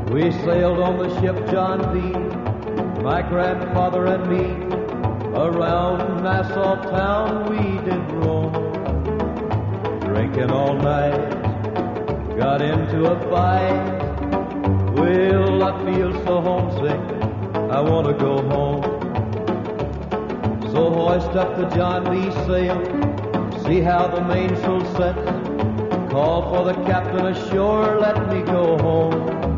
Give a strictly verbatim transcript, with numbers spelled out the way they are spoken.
We sailed on the ship John B., my grandfather and me. Around Nassau town we did roam, drinking all night, got into a fight. Well, I feel so homesick, I want to go home. So hoist up the John B. sail, see how the mainsail sets. Call for the captain ashore, let me go home.